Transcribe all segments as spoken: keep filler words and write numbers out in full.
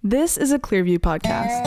This is a Clearview podcast.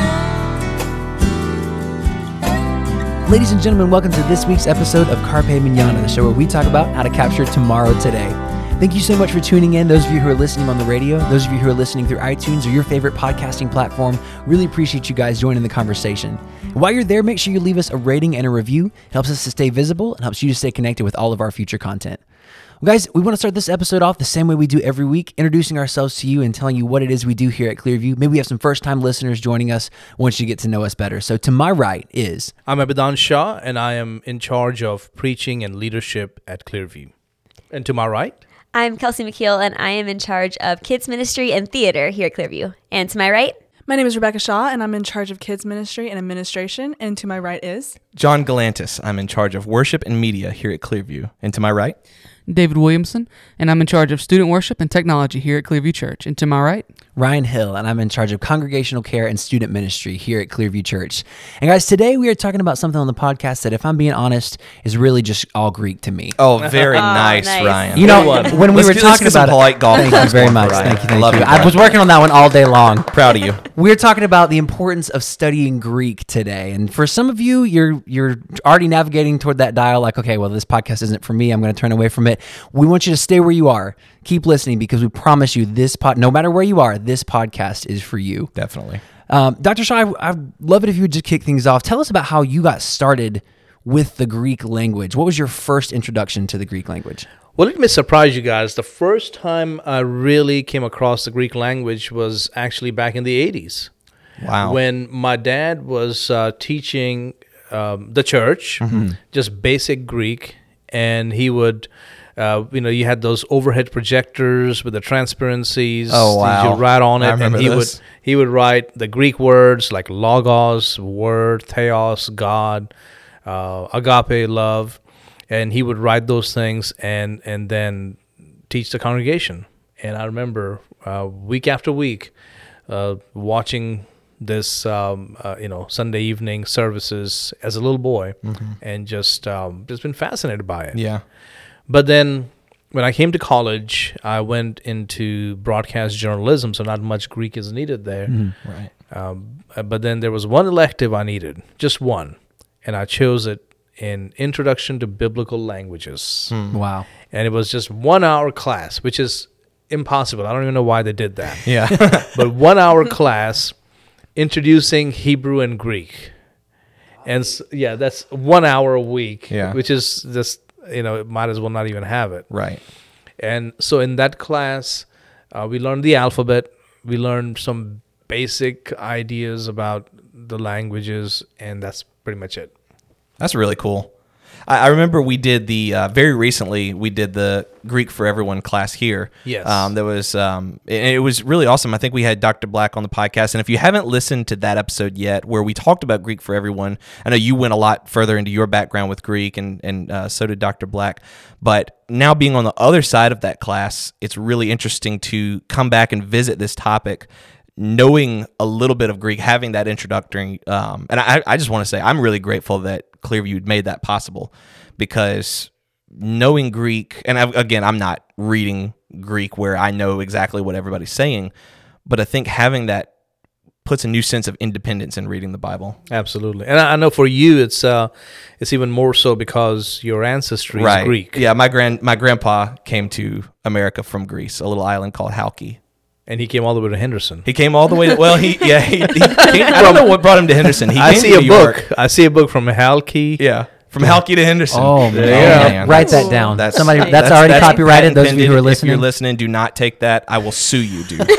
Ladies and gentlemen, welcome to this week's episode of Carpe Mañana, the show where we talk about how to capture tomorrow today. Thank you so much for tuning in. Those of you who are listening on the radio, those of you who are listening through iTunes or your favorite podcasting platform, really appreciate you guys joining the conversation. And while you're there, make sure you leave us a rating and a review. It helps us to stay visible and helps you to stay connected with all of our future content. Well, guys, we want to start this episode off the same way we do every week, introducing ourselves to you and telling you what it is we do here at Clearview. Maybe we have some first-time listeners joining us once you get to know us better. So to my right is... I'm Abidan Shah, and I am in charge of preaching and leadership at Clearview. And to my right... I'm Kelsey McKeel, and I am in charge of kids ministry and theater here at Clearview. And to my right... My name is Rebecca Shaw, and I'm in charge of kids ministry and administration. And to my right is... John Galantis. I'm in charge of worship and media here at Clearview. And to my right... David Williamson, and I'm in charge of student worship and technology here at Clearview Church. And to my right, Ryan Hill, and I'm in charge of congregational care and student ministry here at Clearview Church. And guys, today we are talking about something on the podcast that, if I'm being honest, is really just all Greek to me. Oh, very oh, nice, nice, Ryan. You know, when we let's were get, talking let's get about some polite it, golf thank you very much. Ryan. Thank you, I thank love you. you. I was working on that one all day long. Proud of you. We're talking about the importance of studying Greek today. And for some of you, you're you're already navigating toward that dial like, okay, well, this podcast isn't for me. I'm going to turn away from it. We want you to stay where you are. Keep listening because we promise you this pod, no matter where you are, this podcast is for you. Definitely. Um, Doctor Shaw, I, I'd love it if you would just kick things off. Tell us about how you got started with the Greek language. What was your first introduction to the Greek language? Well, let me surprise you guys. The first time I really came across the Greek language was actually back in the eighties. Wow. When my dad was uh, teaching um, the church, mm-hmm. just basic Greek, and he would... Uh, you know, you had those overhead projectors with the transparencies. Oh, wow. You write on it, I remember and he this. would he would write the Greek words like logos, word, theos, God, uh, agape, love, and he would write those things and and then teach the congregation. And I remember uh, week after week uh, watching this, um, uh, you know, Sunday evening services as a little boy, mm-hmm. and just um, just been fascinated by it. Yeah. But then when I came to college, I went into broadcast journalism, so not much Greek is needed there. Mm-hmm. Right. Um, but then there was one elective I needed, just one, and I chose it in Introduction to Biblical Languages. Mm. Wow. And it was just one hour class, which is impossible. I don't even know why they did that. Yeah. But one hour class introducing Hebrew and Greek. And so, yeah, that's one hour a week, yeah. which is just... you know, it might as well not even have it. Right. And so in that class, uh, we learned the alphabet. We learned some basic ideas about the languages, and that's pretty much it. That's really cool. I, I remember we did the, uh, very recently, we did the Greek for Everyone class here. Yes. Um, there was, um, it, it was really awesome. I think we had Doctor Black on the podcast, and if you haven't listened to that episode yet, where we talked about Greek for Everyone, I know you went a lot further into your background with Greek, and, and uh, so did Doctor Black, but now being on the other side of that class, it's really interesting to come back and visit this topic, knowing a little bit of Greek, having that introductory, um, and I, I just want to say I'm really grateful that Clearview made that possible, because knowing Greek, and I, again, I'm not reading Greek where I know exactly what everybody's saying, but I think having that puts a new sense of independence in reading the Bible. Absolutely. And I, I know for you, it's uh, it's even more so because your ancestry right. is Greek. Yeah, my grand my grandpa came to America from Greece, a little island called Halki. And he came all the way to Henderson. He came all the way to, well, he, yeah, he, he came, I don't know what brought him to Henderson. He I came see to a New book. York. I see a book from Halki. Yeah, from Halki to Henderson. Oh, There man. you go. Write that down. That's, Somebody, that's, that's already that's copyrighted, those of you patent who are pending. listening. If you're listening, do not take that. I will sue you, dude.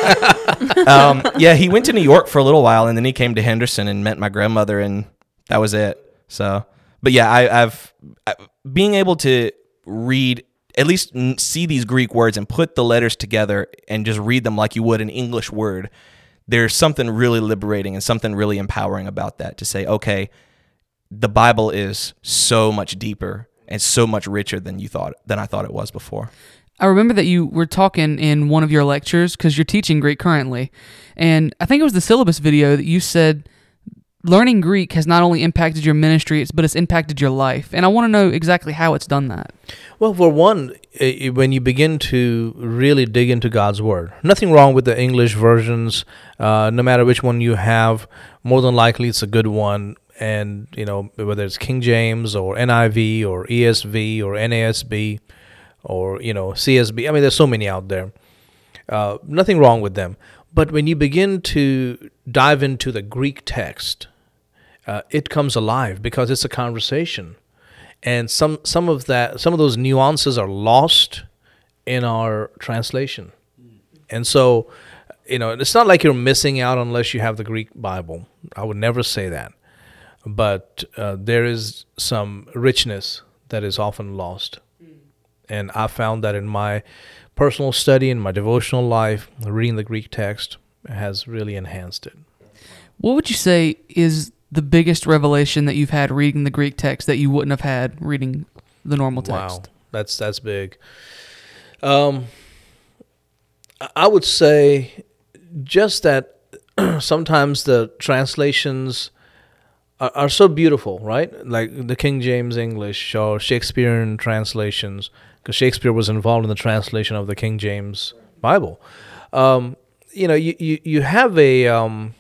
um, yeah, he went to New York for a little while, and then he came to Henderson and met my grandmother, and that was it. So, but yeah, I, I've I, being able to read, at least see these Greek words and put the letters together and just read them like you would an English word, there's something really liberating and something really empowering about that, to say, okay, the Bible is so much deeper and so much richer than you thought, than I thought it was before. I remember that you were talking in one of your lectures, because you're teaching Greek currently, and I think it was the syllabus video that you said learning Greek has not only impacted your ministry, it's- but it's impacted your life. And I want to know exactly how it's done that. Well, for one, i- when you begin to really dig into God's Word, nothing wrong with the English versions. Uh, no matter which one you have, more than likely it's a good one. And, you know, whether it's King James or N I V or E S V or N A S B or, you know, C S B. I mean, there's so many out there. Uh, nothing wrong with them. But when you begin to dive into the Greek text, uh, it comes alive because it's a conversation. And some, some of that, some of those nuances are lost in our translation. And so, you know, it's not like you're missing out unless you have the Greek Bible. I would never say that. But uh, there is some richness that is often lost. And I found that in my personal study, in my devotional life, reading the Greek text has really enhanced it. What would you say is the biggest revelation that you've had reading the Greek text that you wouldn't have had reading the normal text? Wow, that's that's big. Um, I- I would say just that sometimes the translations are, are so beautiful, right? Like the King James English or Shakespearean translations, because Shakespeare was involved in the translation of the King James Bible. Um, you know, you, you, you have a... Um,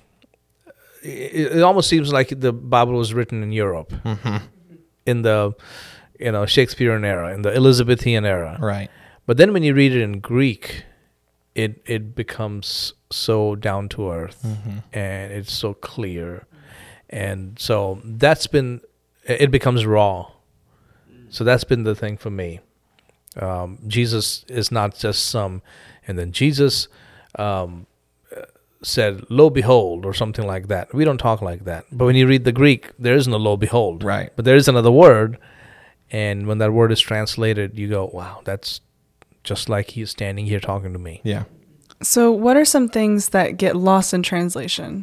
it, it almost seems like the Bible was written in Europe, in the, you know, Shakespearean era, in the Elizabethan era. Right. But then when you read it in Greek, it it becomes so down to earth, and it's so clear, and so that's been, it becomes raw. So that's been the thing for me. Um, Jesus is not just some, and then Jesus um, said, "Lo, behold," or something like that. We don't talk like that. But when you read the Greek, there isn't a "lo, behold." Right. But there is another word, and when that word is translated, you go, "Wow, that's just like he's standing here talking to me." Yeah. So, what are some things that get lost in translation?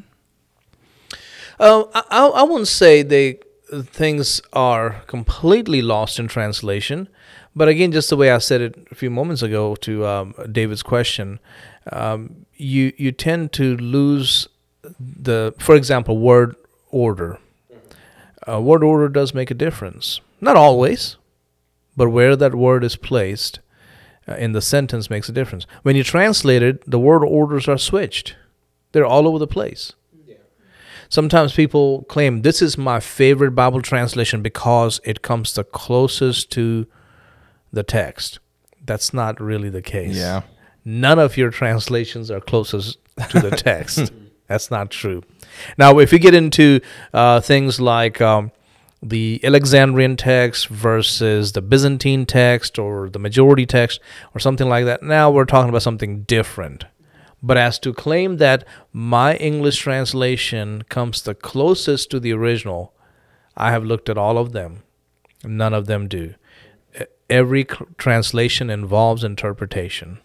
Uh, I, I I wouldn't say they things are completely lost in translation, but again, just the way I said it a few moments ago to um, David's question, um, you you tend to lose the, for example, word order. Uh, word order does make a difference, not always, but where that word is placed uh, in the sentence makes a difference. When you translate it, the word orders are switched; they're all over the place. Sometimes people claim this is my favorite Bible translation because it comes the closest to the text. That's not really the case. Yeah. None of your translations are closest to the text. That's not true. Now, if you get into uh, things like um, the Alexandrian text versus the Byzantine text or the majority text or something like that, now we're talking about something different. But as to claim that my English translation comes the closest to the original, I have looked at all of them. None of them do. Every c- translation involves interpretation.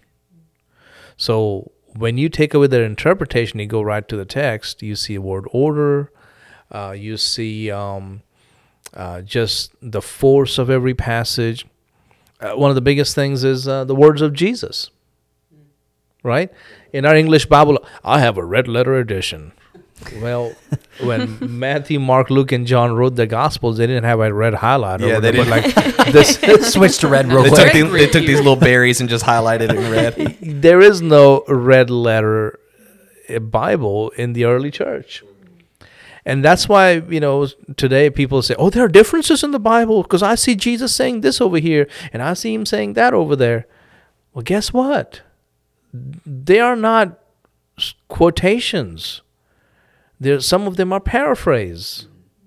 So when you take away their interpretation, you go right to the text, you see word order, uh, you see um, uh, just the force of every passage. Uh, one of the biggest things is uh, the words of Jesus. Right? In our English Bible, I have a red letter edition. Well, when Matthew, Mark, Luke, and John wrote the Gospels, they didn't have a red highlighter. Yeah, they but didn't. like this. Switch to red real They quick. took, the, they took these little berries and just highlighted it in red. There is no red letter Bible in the early church. And that's why, you know, today people say, oh, there are differences in the Bible because I see Jesus saying this over here and I see him saying that over there. Well, guess what? They are not quotations. There, some of them are paraphrase.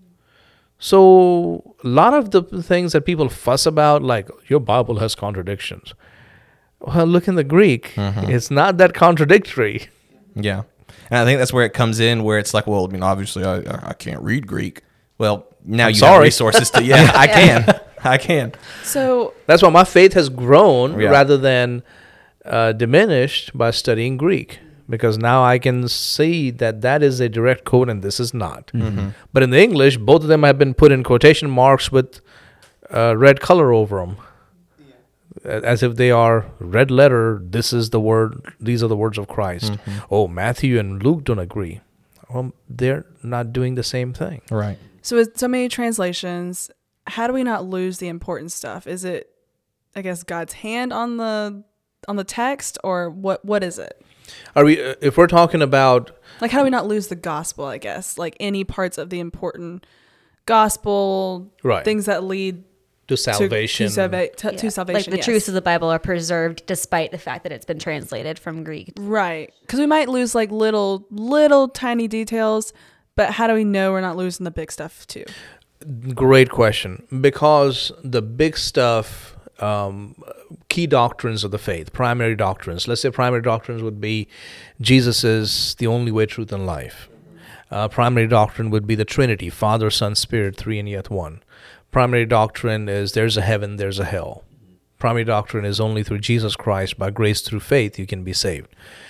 So a lot of the things that people fuss about, like your Bible has contradictions. Well, look in the Greek. Mm-hmm. It's not that contradictory. Yeah. And I think that's where it comes in, where it's like, well, I mean, obviously I, I can't read Greek. Well, now I'm you sorry. have resources to, yeah, I can. I can. So, That's why my faith has grown Yeah. rather than uh, diminished by studying Greek. Because now I can see that that is a direct quote and this is not. Mm-hmm. But in the English, both of them have been put in quotation marks with uh, red color over them. As if they are red letter, this is the word, these are the words of Christ. Mm-hmm. Oh, Matthew and Luke don't agree. Well, they're not doing the same thing. Right. So with so many translations, how do we not lose the important stuff? Is it, I guess, God's hand on the on the text, or what? What is it? Are we? Uh, if we're talking about, Like, how do we not lose the gospel, I guess? Like, any parts of the important gospel, Right. things that lead to to, salvation, to, salva- to, Yeah. to salvation. Like the yes. truths of the Bible are preserved despite the fact that it's been translated from Greek. Right. Because we might lose, like, little, little tiny details, but how do we know we're not losing the big stuff, too? great question. Because the big stuff, um, key doctrines of the faith, primary doctrines. Let's say primary doctrines would be Jesus is the only way, truth, and life. Uh, primary doctrine would be the Trinity, Father, Son, Spirit, three and yet one. Primary doctrine is there's a heaven, there's a hell. Primary doctrine is only through Jesus Christ, by grace through faith, you can be saved.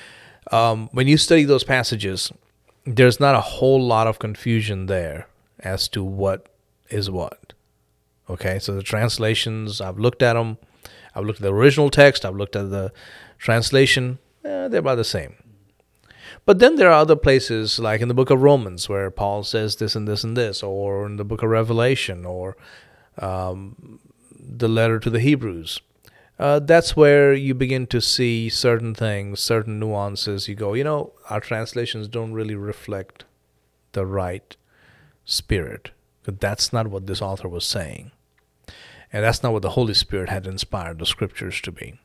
Um, when you study those passages, there's not a whole lot of confusion there as to what is what. Okay, so the translations, I've looked at them. I've looked at the original text. I've looked at the translation. Eh, they're about the same. But then there are other places, like in the book of Romans, where Paul says this and this and this, or in the book of Revelation, or um, the letter to the Hebrews. Uh, that's where you begin to see certain things, certain nuances. You go, you know, our translations don't really reflect the right spirit. But that's not what this author was saying. And that's not what the Holy Spirit had inspired the scriptures to be.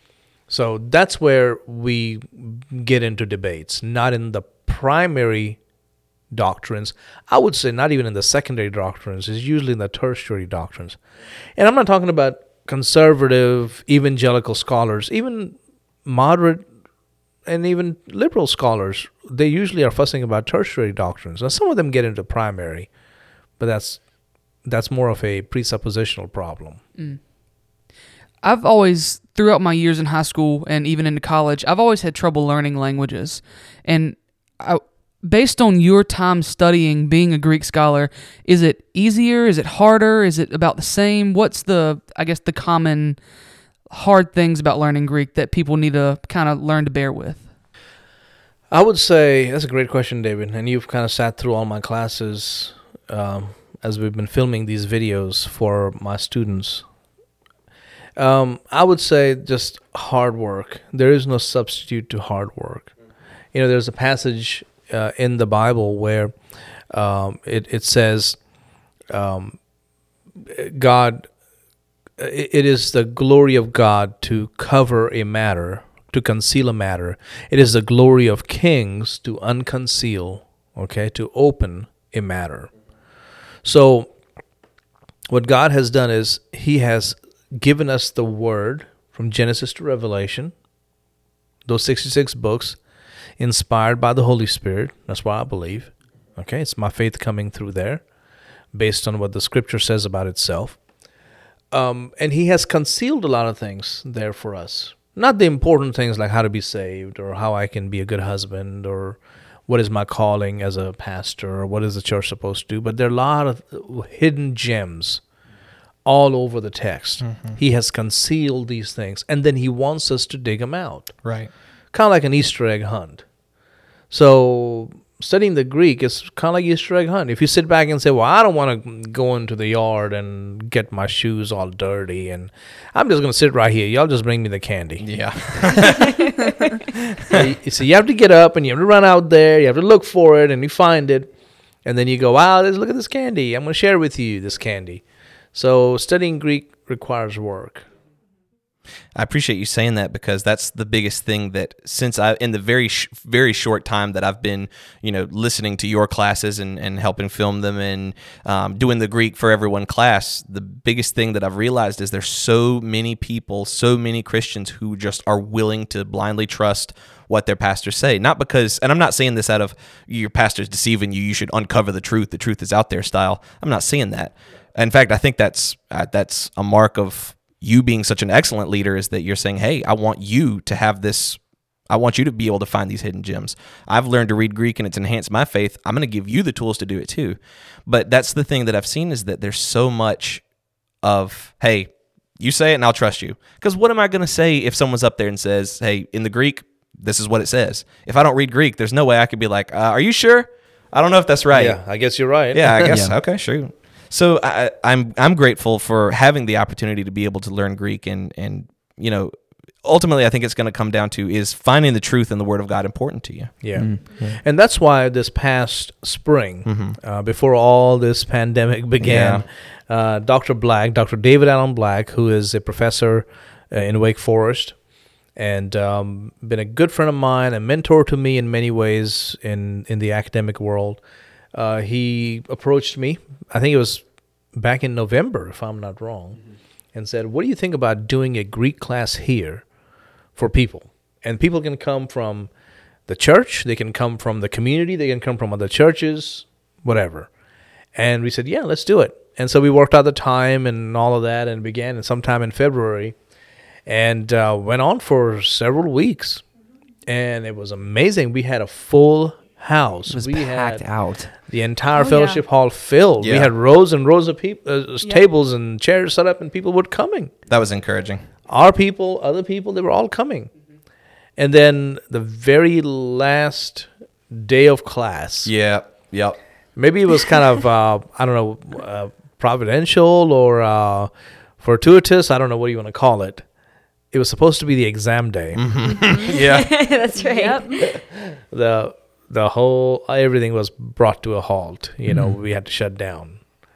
So that's where we get into debates, not in the primary doctrines. I would say not even in the secondary doctrines. It's usually in the tertiary doctrines. And I'm not talking about conservative evangelical scholars, even moderate and even liberal scholars. They usually are fussing about tertiary doctrines. Now, some of them get into primary, but that's that's more of a presuppositional problem. Mm. I've always, throughout my years in high school and even into college, I've always had trouble learning languages. And I, based on your time studying, being a Greek scholar, is it easier? Is it harder? Is it about the same? What's the, I guess, the common hard things about learning Greek that people need to kind of learn to bear with? I would say, that's a great question, David. And you've kind of sat through all my classes um, as we've been filming these videos for my students. Um, I would say just hard work. There is no substitute to hard work. You know, there's a passage uh, in the Bible where um, it, it says, um, God, it, it is the glory of God to cover a matter, to conceal a matter. It is the glory of kings to unconceal, okay, to open a matter. So what God has done is he has given us the word from Genesis to Revelation, those sixty-six books inspired by the Holy Spirit. That's what I believe. Okay, it's my faith coming through there based on what the scripture says about itself. Um, and he has concealed a lot of things there for us. Not the important things like how to be saved or how I can be a good husband or what is my calling as a pastor or what is the church supposed to do. But there are a lot of hidden gems all over the text. Mm-hmm. He has concealed these things, and then he wants us to dig them out. Right. Kind of like an Easter egg hunt. So studying the Greek is kind of like Easter egg hunt. If you sit back and say, well, I don't want to go into the yard and get my shoes all dirty, and I'm just going to sit right here. Y'all just bring me the candy. Yeah. so, you, so you have to get up, and you have to run out there. You have to look for it, and you find it. And then you go, wow, look at this candy. I'm going to share with you this candy. So studying Greek requires work. I appreciate you saying that, because that's the biggest thing that since I, in the very, sh- very short time that I've been, you know, listening to your classes and, and helping film them and um, doing the Greek for Everyone class, the biggest thing that I've realized is there's so many people, so many Christians who just are willing to blindly trust what their pastors say. Not because, and I'm not saying this out of your pastor's deceiving you, you should uncover the truth, the truth is out there style. I'm not saying that. In fact, I think that's uh, that's a mark of you being such an excellent leader, is that you're saying, hey, I want you to have this, I want you to be able to find these hidden gems. I've learned to read Greek and it's enhanced my faith. I'm going to give you the tools to do it too. But that's the thing that I've seen, is that there's so much of, hey, you say it and I'll trust you. Because what am I going to say if someone's up there and says, hey, in the Greek, this is what it says. If I don't read Greek, there's no way I could be like, uh, are you sure? I don't know if that's right. Yeah, I guess you're right. Yeah, I guess. Yeah. Okay, sure. So I, I'm I'm grateful for having the opportunity to be able to learn Greek, and and you know, ultimately, I think it's going to come down to is finding the truth in the Word of God important to you. Yeah. Mm-hmm. And that's why this past spring, Mm-hmm. uh, before all this pandemic began, uh, Doctor Black, Doctor David Allen Black, who is a professor uh, in Wake Forest, and um, been a good friend of mine, a mentor to me in many ways in, in the academic world, uh, he approached me, I think it was back in November, if I'm not wrong, mm-hmm. and said, what do you think about doing a Greek class here for people? And people can come from the church, they can come from the community, they can come from other churches, whatever. And we said, yeah, let's do it. And so we worked out the time and all of that, and began in sometime in February, and uh, went on for several weeks. And it was amazing. We had a full house. It was we packed had out. the entire Oh, fellowship yeah. hall filled. We Yeah. had rows and rows of people, uh, Yeah. tables and chairs set up, and people were coming. That was encouraging. Our people, other people, they were all coming. And then the very last day of class, Yeah. Yep. maybe it was kind of, uh, I don't know, uh, providential or uh, fortuitous. I don't know what you want to call it. It was supposed to be the exam day. Yeah. That's right. Yep. The the whole everything was brought to a halt. You know, we had to shut down.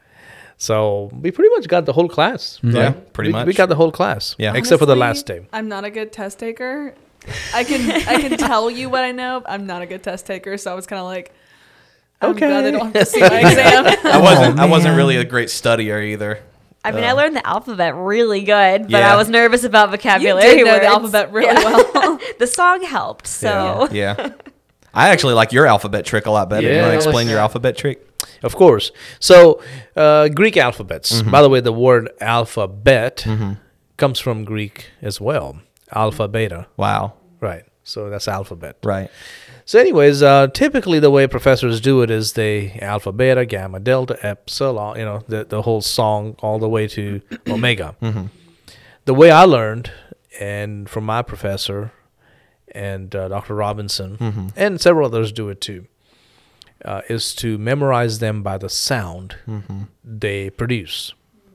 So we pretty much got the whole class. Yeah, right? pretty we, much. We got the whole class. Yeah. except for the Honestly, last day. I'm not a good test taker. I can I can tell you what I know. I'm not a good test taker, so I was kind of like, I'm Okay. glad they don't have to see my exam. I wasn't. Oh, I wasn't man. really a great studier either. I mean, Uh, I learned the alphabet really good, but Yeah. I was nervous about You vocabulary did know words. the alphabet really Yeah. well. The song helped, so Yeah. I actually like your alphabet trick a lot better. you Yeah, want to let's- explain your alphabet trick? Of course. So uh, Greek alphabets. Mm-hmm. By the way, the word alphabet comes from Greek as well. Alpha, beta. Wow. Right. So that's alphabet. Right. So anyways, uh, typically the way professors do it is they alpha, beta, gamma, delta, epsilon, you know, the, the whole song all the way to omega. Mm-hmm. The way I learned, and from my professor and uh, Doctor Robinson, Mm-hmm. and several others do it too, uh, is to memorize them by the sound Mm-hmm. they produce.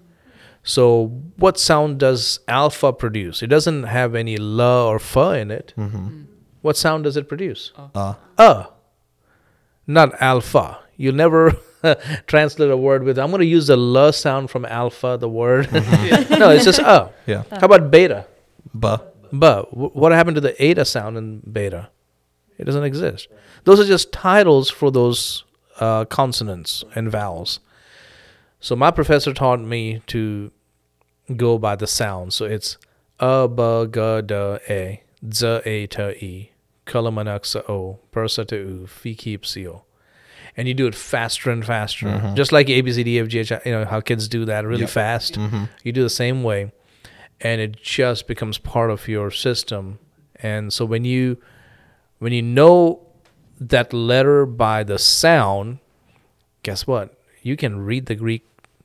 So what sound does alpha produce? It doesn't have any la or fa in it. Mm-hmm. What sound does it produce? Uh. Uh, not alpha. You'll never translate a word with, I'm going to use the la sound from alpha, the word. No, it's just uh. Yeah. How about beta? Buh. But wh- what happened to the eta sound in beta? It doesn't exist. Those are just titles for those uh, consonants and vowels. So my professor taught me to go by the sound. So it's a, b, g, d, a, z, a, t, e, kalamanaksa o, persa to u, fi, keep, seal. And you do it faster and faster, just like A, B, C, D, F, G, H, I, you know, how kids do that really Yep. fast. Mm-hmm. You do the same way, and it just becomes part of your system. And so when you when you know that letter by the sound, guess what? You can read the Greek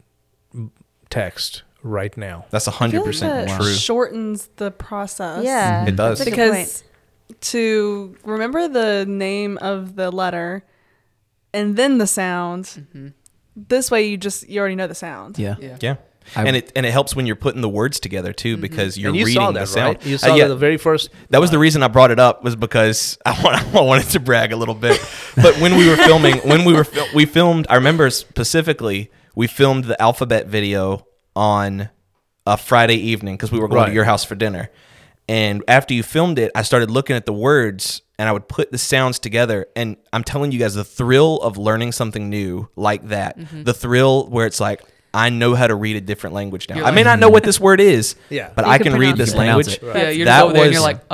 text right now. That's a I feel hundred like percent that true. shortens the process. yeah, It does. That's a good point. Because to remember the name of the letter and then the sound, this way you just you already know the sound. Yeah. Yeah. Yeah. I- and it and it helps when you're putting the words together too, because you're and you reading saw the that, sound. right? You Uh, saw yeah, that the very first. that was the reason I brought it up, was because I, want, I wanted to brag a little bit. But when we were filming, when we were fil- we filmed, I remember specifically we filmed the alphabet video on a Friday evening because we were going Right. to your house for dinner. And after you filmed it, I started looking at the words and I would put the sounds together. And I'm telling you guys, the thrill of learning something new like that, the thrill where it's like, I know how to read a different language now. You're I may like- not know what this word is, Yeah. but You I can can read pronounce this it. language. Pronounce it. Yeah, you're That just over there and you're was- like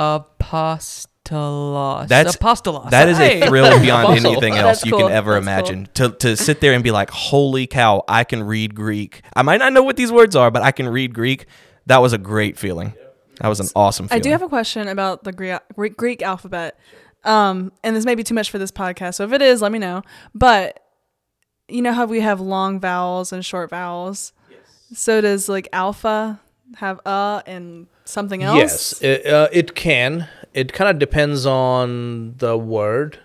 apostolos. That's- apostolos. That is Hey. a thrill beyond Apostle. anything That's else you cool. can ever That's imagine. To to sit there and be like, holy cow, I can read Greek. I might not know what these words are, but I can read Greek. That was a great feeling. That was an awesome feeling. I do have a question about the Greek, Greek, Greek alphabet. Um, and this may be too much for this podcast. So if it is, let me know. But you know how we have long vowels and short vowels? Yes. So does like alpha have uh and something else? Yes, it, uh, it can. It kind of depends on the word.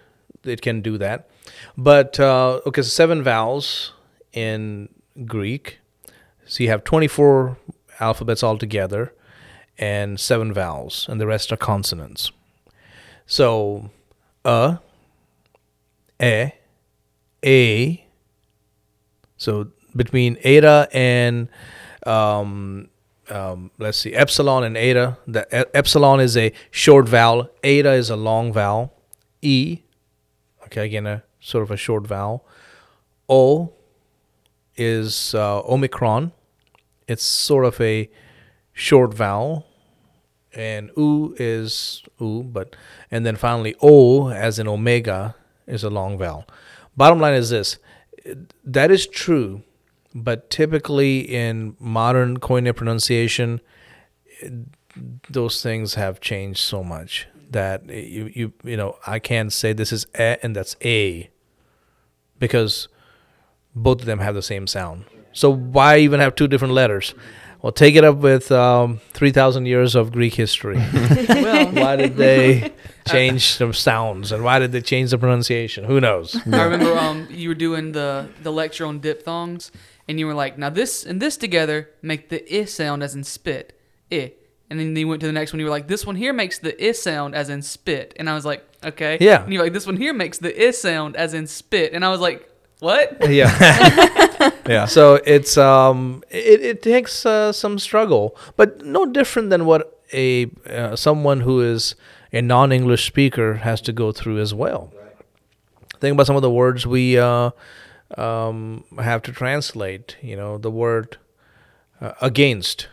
it can do that. But uh, okay, so seven vowels in Greek. So you have twenty-four alphabets altogether, and seven vowels, and the rest are consonants. So, a, e, a. So between eta and um, um, let's see, epsilon and eta. The e- epsilon is a short vowel. Eta is a long vowel. E, okay, again a sort of a short vowel. O is uh, omicron. It's sort of a short vowel. And U is U, but and then finally O, as in omega, is a long vowel. Bottom line is this: that is true, but typically in modern Koine pronunciation, those things have changed so much that you you you know I can't say this is a and that's a, because both of them have the same sound. So why even have two different letters? Well, take it up with um, three thousand years of Greek history. Well, Why did they change some sounds, and why did they change the pronunciation? Who knows? I remember um you were doing the the lecture on diphthongs, and you were like, now this and this together make the I sound as in spit, I. And then you went to the next one. You were like, this one here makes the I sound as in spit, and I was like, okay. Yeah. And you were like, this one here makes the I sound as in spit, and I was like, what? Yeah. Yeah. So it's um it, it takes uh, some struggle, but no different than what a uh, someone who is a non-English speaker has to go through as well. Think about some of the words we uh, um, have to translate. You know, the word uh, against,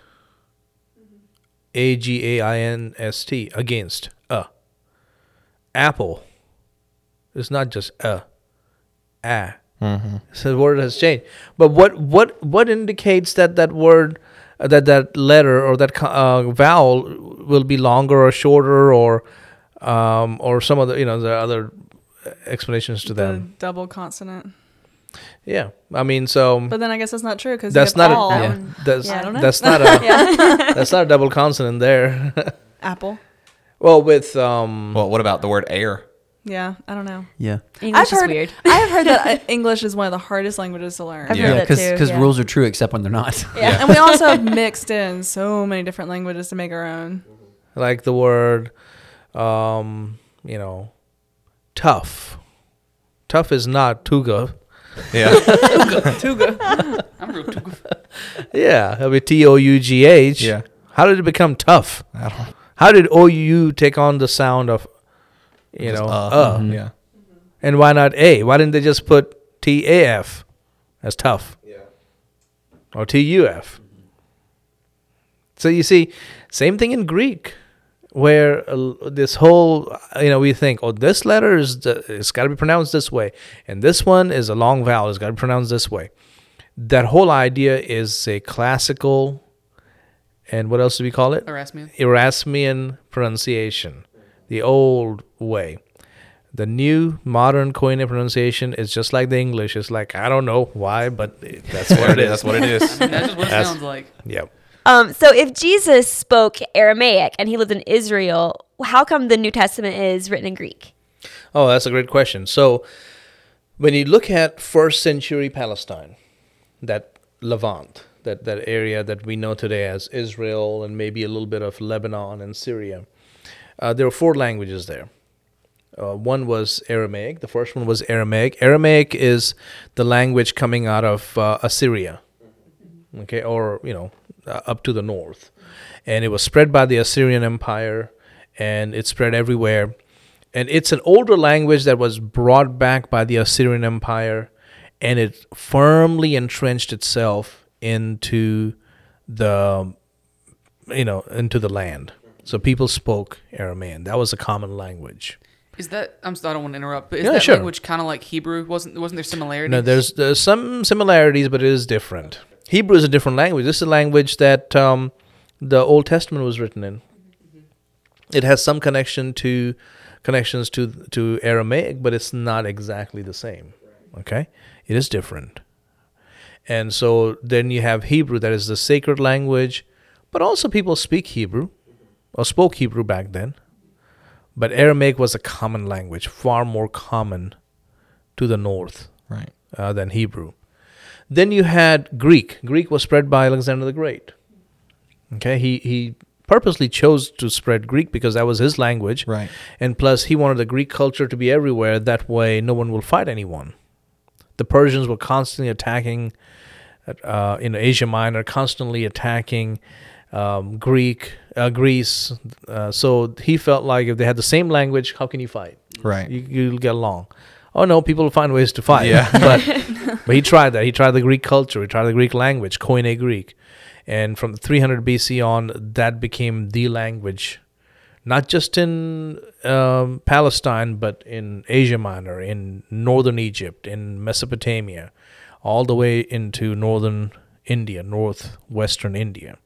A G A I N S T, against, uh. Apple is not just uh, ah. Mm-hmm. So the word has changed. But what what what indicates that that word, uh, that that letter or that co- uh, vowel will be longer or shorter, or um, or some other, you know, there are other explanations to the them. double consonant. Yeah, I mean, so But then I guess that's not true because that's you have not all. a, That yeah, one- that's yeah, I don't know. that's not a that's not a double consonant there. Apple. Well, with um, Well, what about the word air? Yeah, I don't know. Yeah. English I've heard, is weird. I have heard that uh, English is one of the hardest languages to learn. I've Yeah. heard Yeah, that too. because yeah. rules are true except when they're not. Yeah. And we also have mixed in so many different languages to make our own. like the word, um, you know, tough. Tough is not tuga. Yeah. Tuga. I'm real too good. Yeah, it'll be T O U G H. Yeah. How did it become tough? I don't How did O U take on the sound of, you just, know, uh, uh? Mhm. Yeah. And why not A? Why didn't they just put T A F as tough? Yeah. Or T U F? So you see, same thing in Greek, where uh, this whole, you know, we think, oh, this letter is, the, it's got to be pronounced this way, and this one is a long vowel, it's got to be pronounced this way. That whole idea is a classical, and what else do we call it? Erasmian. Erasmian pronunciation, the old way. The new modern Koine pronunciation is just like the English. It's like, I don't know why, but that's what it is. That's what it is. That's just what it That's- sounds like. Yep. Um, so if Jesus spoke Aramaic and he lived in Israel, how come the New Testament is written in Greek? Oh, that's a great question. So when you look at first century Palestine, that Levant, that, that area that we know today as Israel and maybe a little bit of Lebanon and Syria, uh, there were four languages there. Uh, one was Aramaic. The first one was Aramaic. Aramaic is the language coming out of uh, Assyria, okay, or, you know, uh, up to the north. And it was spread by the Assyrian Empire, and it spread everywhere. And it's an older language that was brought back by the Assyrian Empire, and it firmly entrenched itself into the, you know, into the land. So people spoke Aramean. That was a common language. Is that? I'm. Sorry, I don't want to interrupt, but is Yeah, that sure. language kind of like Hebrew? Wasn't wasn't there similarities? No, there's, there's some similarities, but it is different. Hebrew is a different language. This is a language that um, the Old Testament was written in. It has some connection to connections to to Aramaic, but it's not exactly the same. Okay, it is different. And so then you have Hebrew, that is the sacred language, but also people speak Hebrew or spoke Hebrew back then. But Aramaic was a common language, far more common to the north Right. uh, than Hebrew. Then you had Greek. Greek was spread by Alexander the Great. Okay, he he purposely chose to spread Greek because that was his language. Right. And plus, he wanted the Greek culture to be everywhere. That way, no one will fight anyone. The Persians were constantly attacking uh, in Asia Minor, constantly attacking um, Greek, uh, Greece. Uh, so he felt like if they had the same language, how can you fight? Right. You, you'll get along. Oh no, people will find ways to fight. Yeah. but but he tried that. He tried the Greek culture. He tried the Greek language, Koine Greek, and from three hundred B C on, that became the language, not just in um, Palestine, but in Asia Minor, in northern Egypt, in Mesopotamia, all the way into northern India, northwestern India.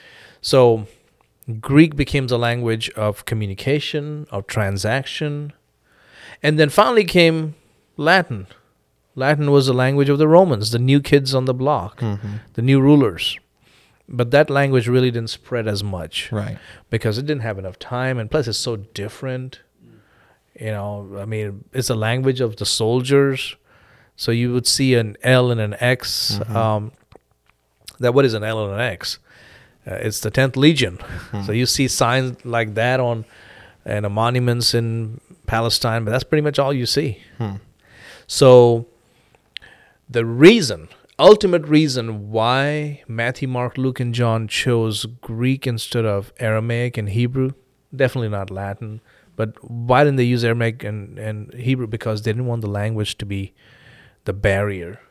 So Greek became the language of communication, of transaction, and then finally came Latin. Latin was the language of the Romans, the new kids on the block, Mm-hmm. the new rulers. But that language really didn't spread as much Right. because it didn't have enough time, and plus it's so different. You know, I mean, it's a language of the soldiers, so you would see an L and an X. Mhm. Um, that what is an L and an X? Uh, it's the tenth Legion. Mhm. So you see signs like that on and uh, monuments in Palestine, but that's pretty much all you see. Hmm. So the reason, ultimate reason why Matthew, Mark, Luke, and John chose Greek instead of Aramaic and Hebrew, definitely not Latin, but why didn't they use Aramaic and, and Hebrew? Because they didn't want the language to be the barrier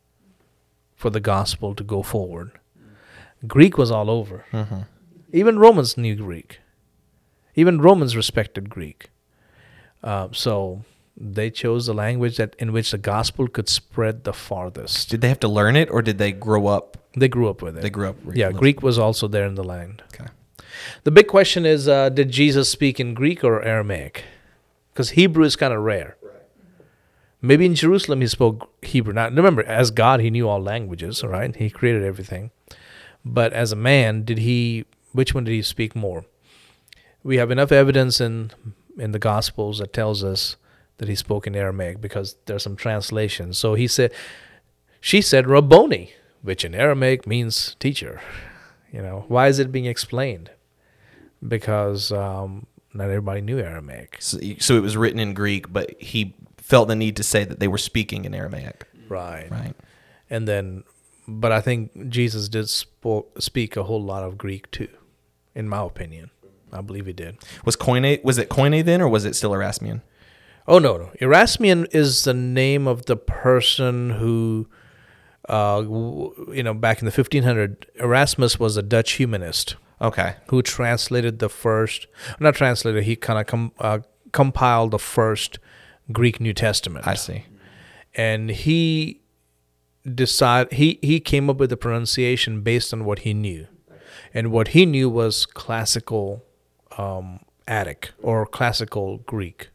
for the gospel to go forward. Greek was all over. Mm-hmm. Even Romans knew Greek. Even Romans respected Greek. Uh, so they chose the language that in which the gospel could spread the farthest. Did they have to learn it, or did they grow up? They grew up with it. They grew up. Yeah, Greek was also there in the land. Okay. The big question is, uh, did Jesus speak in Greek or Aramaic? Because Hebrew is kind of rare. Maybe in Jerusalem he spoke Hebrew. Now, remember, as God, he knew all languages, right? He created everything. But as a man, did he? Which one did he speak more? We have enough evidence in in the Gospels that tells us that he spoke in Aramaic because there's some translations. So he said, she said Rabboni, which in Aramaic means teacher. You know, why is it being explained? Because um, not everybody knew Aramaic. So, so it was written in Greek, but he felt the need to say that they were speaking in Aramaic. Right. Right. And then, but I think Jesus did spoke, speak a whole lot of Greek too, in my opinion. I believe he did. Was Koine, was it Koine then, or was it still Erasmian? Oh, no, no. Erasmian is the name of the person who, uh, w- you know, back in the fifteen hundreds, Erasmus was a Dutch humanist Okay. who translated the first, not translated, he kind of com, uh, compiled the first Greek New Testament. I see. And he decided, he, he came up with the pronunciation based on what he knew. And what he knew was classical um, Attic or classical Greek.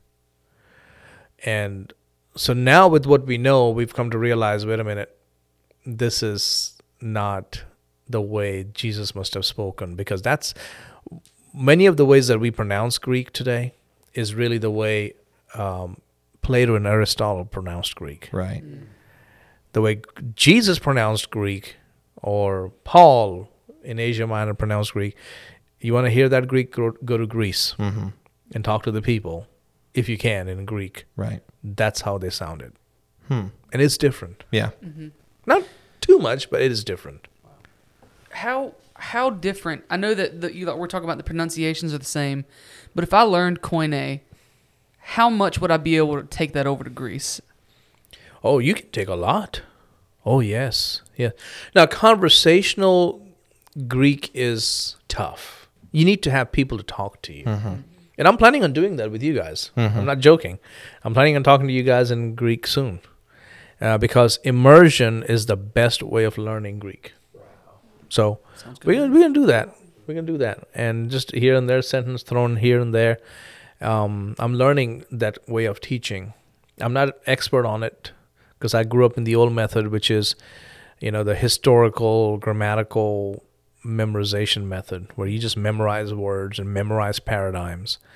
And so now with what we know, we've come to realize, wait a minute, this is not the way Jesus must have spoken, because that's many of the ways that we pronounce Greek today is really the way um, Plato and Aristotle pronounced Greek. Right. The way Jesus pronounced Greek, or Paul in Asia Minor pronounced Greek, you want to hear that Greek, go, go to Greece Mm-hmm. and talk to the people, if you can, in Greek. Right. That's how they sounded. Hmm. And it's different. Yeah. Not too much, but it is different. How how different? I know that the, you, we're talking about the pronunciations are the same, but if I learned Koine, how much would I be able to take that over to Greece? Oh, you can take a lot. Oh, yes. Yeah. Now, conversational Greek is tough. You need to have people to talk to you. Mm-hmm. And I'm planning on doing that with you guys. Mhm. I'm not joking. I'm planning on talking to you guys in Greek soon. Uh, because immersion is the best way of learning Greek. So Sounds good. we're gonna, we're gonna do that. We're gonna do that. And just here and there, sentence thrown here and there. Um, I'm learning that way of teaching. I'm not an expert on it because I grew up in the old method, which is, you know, the historical, grammatical memorization method, where you just memorize words and memorize paradigms.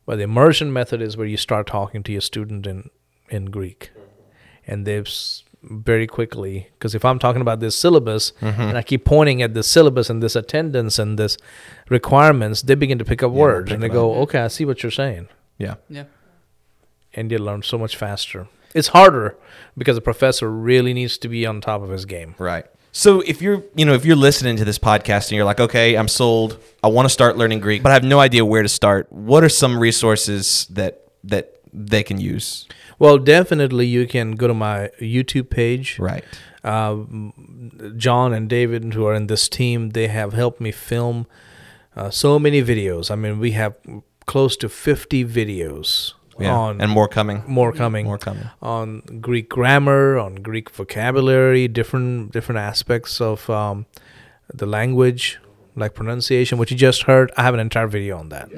But the immersion method is where you start talking to your student in, in Greek. And they've s- very quickly, because if I'm talking about this syllabus Mm-hmm. and I keep pointing at this syllabus and this attendance and this requirements, they begin to pick up Yeah, words pick and they it go, okay, I see what you're saying. Yeah. Yeah. And you learn so much faster. It's harder because the professor really needs to be on top of his game. Right. So if you're, you know, if you're listening to this podcast and you're like, okay, I'm sold, I want to start learning Greek, but I have no idea where to start. What are some resources that that they can use? Well, definitely you can go to my YouTube page. Right. Uh, John and David, who are in this team, they have helped me film uh, so many videos. I mean, we have close to fifty videos Yeah. on And more coming. more coming, More coming. on Greek grammar, on Greek vocabulary, different different aspects of um, the language, like pronunciation, what you just heard. I have an entire video on that.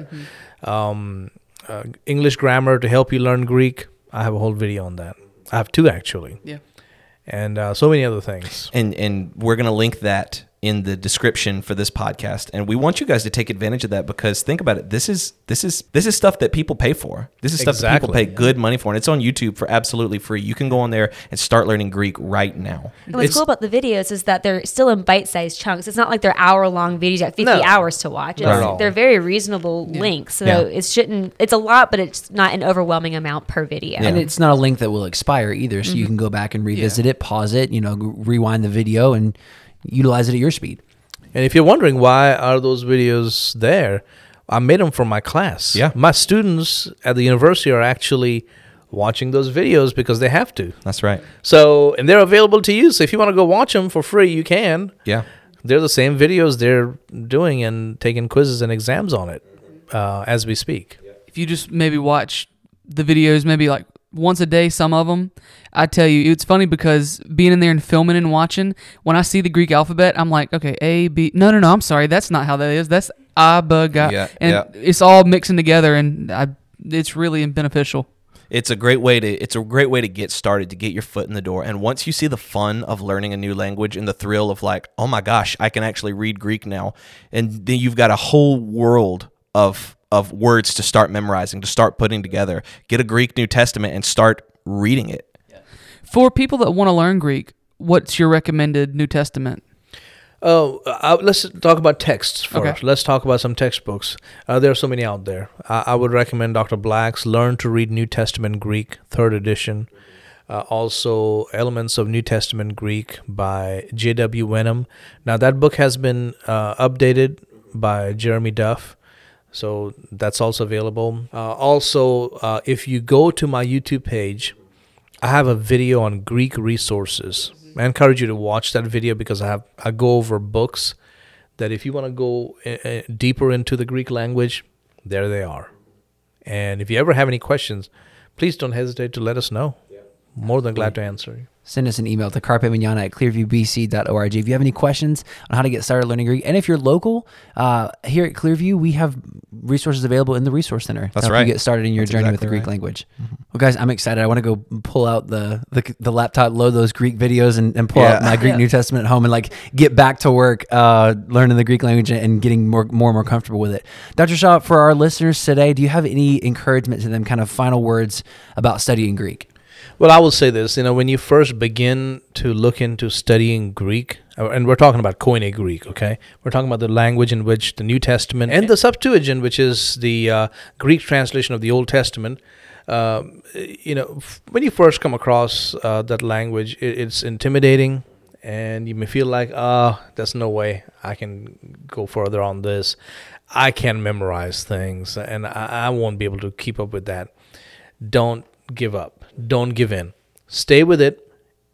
Um, uh, English grammar to help you learn Greek. I have a whole video on that. I have two actually. Yeah. And uh, so many other things. And and we're going to link that in the description for this podcast, and we want you guys to take advantage of that, because think about it, this is this is this is stuff that people pay for. This is stuff that people Exactly. pay good money for, and it's on YouTube for absolutely free. You can go on there and start learning Greek right now. And what's It's- cool about the videos is that they're still in bite-sized chunks. It's not like they're hour-long videos at fifty No. hours to watch. It's, Not at all. they're very reasonable lengths. So Yeah. it shouldn't. It's a lot, but it's not an overwhelming amount per video. And it's not a link that will expire either, so you can go back and revisit it, pause it, you know, g- rewind the video, and utilize it at your speed. And if you're wondering why are those videos there, I made them for my class. Yeah. My students at the university are actually watching those videos because they have to. That's right. So, and they're available to you. So if you want to go watch them for free, you can. Yeah. They're the same videos they're doing and taking quizzes and exams on it uh, as we speak. If you just maybe watch the videos, maybe like once a day, some of them, I tell you, it's funny because being in there and filming and watching, when I see the Greek alphabet, I'm like, okay, A, B. No, no, no, I'm sorry. That's not how that is. That's A, B, G. Yeah, and yeah. it's all mixing together, and I, it's really beneficial. It's a great way to it's a great way to get started, to get your foot in the door. And once you see the fun of learning a new language and the thrill of like, oh my gosh, I can actually read Greek now, and then you've got a whole world of of words to start memorizing, to start putting together. Get a Greek New Testament and start reading it. For people that want to learn Greek, what's your recommended New Testament? Oh, uh, let's talk about texts first. Okay. Let's talk about some textbooks. Uh, there are so many out there. I, I would recommend Doctor Black's Learn to Read New Testament Greek, third edition. Uh, also, Elements of New Testament Greek by J W Wenham. Now, that book has been uh, updated by Jeremy Duff. So that's also available. Uh, also, uh, if you go to my YouTube page, I have a video on Greek resources. I encourage you to watch that video because I have I go over books that if you want to go uh, deeper into the Greek language, there they are. And if you ever have any questions, please don't hesitate to let us know. More than glad to answer you. Send us an email to carpemanana at clearview b c dot org if you have any questions on how to get started learning Greek. And if you're local, uh, here at Clearview, we have resources available in the Resource Center to That's help right. you get started in your That's journey with the exactly Greek right. language. Well, guys, I'm excited. I want to go pull out the, the the laptop, load those Greek videos, and, and pull Yeah. out my Greek Yeah. New Testament at home and like get back to work uh, learning the Greek language and getting more, more and more comfortable with it. Doctor Shaw, for our listeners today, do you have any encouragement to them, kind of final words about studying Greek? Well, I will say this, you know, when you first begin to look into studying Greek, uh, and we're talking about Koine Greek, okay? We're talking about the language in which the New Testament and the Septuagint, which is the uh, Greek translation of the Old Testament, uh, you know, f- when you first come across uh, that language, it, it's intimidating, and you may feel like, ah, oh, there's no way I can go further on this. I can memorize things, and I, I won't be able to keep up with that. Don't give up. Don't give in. Stay with it.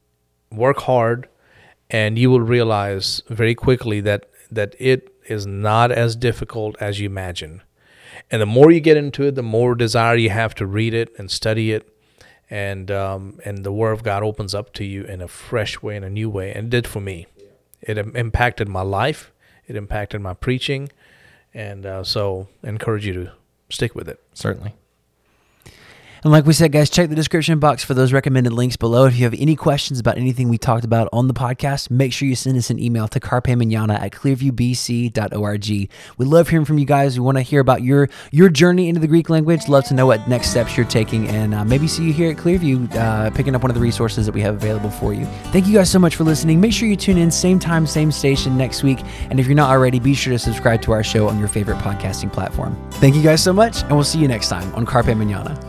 Work hard, and you will realize very quickly that that it is not as difficult as you imagine. And the more you get into it, the more desire you have to read it and study it, and um, and the Word of God opens up to you in a fresh way, in a new way, and it did for me. It im- impacted my life. It impacted my preaching, and uh, so I encourage you to stick with it. Certainly. And like we said, guys, check the description box for those recommended links below. If you have any questions about anything we talked about on the podcast, make sure you send us an email to carpe manana at clearview b c dot org. We love hearing from you guys. We want to hear about your your journey into the Greek language. Love to know what next steps you're taking, and uh, maybe see you here at Clearview uh, picking up one of the resources that we have available for you. Thank you guys so much for listening. Make sure you tune in same time, same station next week. And if you're not already, be sure to subscribe to our show on your favorite podcasting platform. Thank you guys so much, and we'll see you next time on Carpe Manana.